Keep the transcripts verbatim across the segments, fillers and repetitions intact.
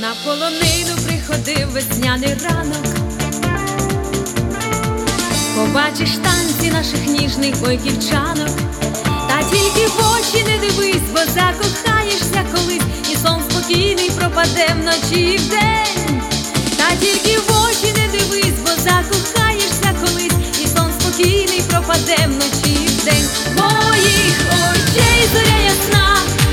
На полонину приходив весняний ранок, побачиш танці наших ніжних бойківчанок. Та тільки в очі не дивись, бо закохаєшся колись, і сон спокійний пропаде вночі і вдень. Та тільки в очі не дивись, бо закохаєшся колись, і сон спокійний пропаде вночі і вдень. Моїх очей зоря ясна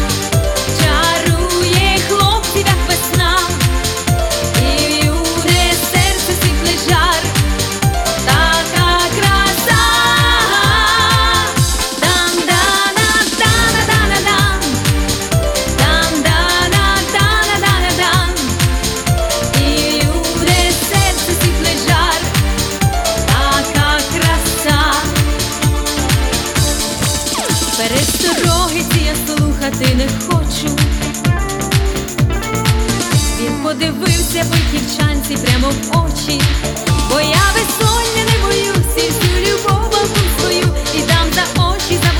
чарує хлопців, як весна, і в юне серце сипле жар, така краса. Дам-дана-дана-дана-дам, дам-дана-дана-дана-дам, і в юне серце сипле жар, така краса. Перестороги я слухати не хочу. Він подивився бойківчанці прямо в очі, бо я безсоння не боюсь, і всю любов свою і дам за очі, за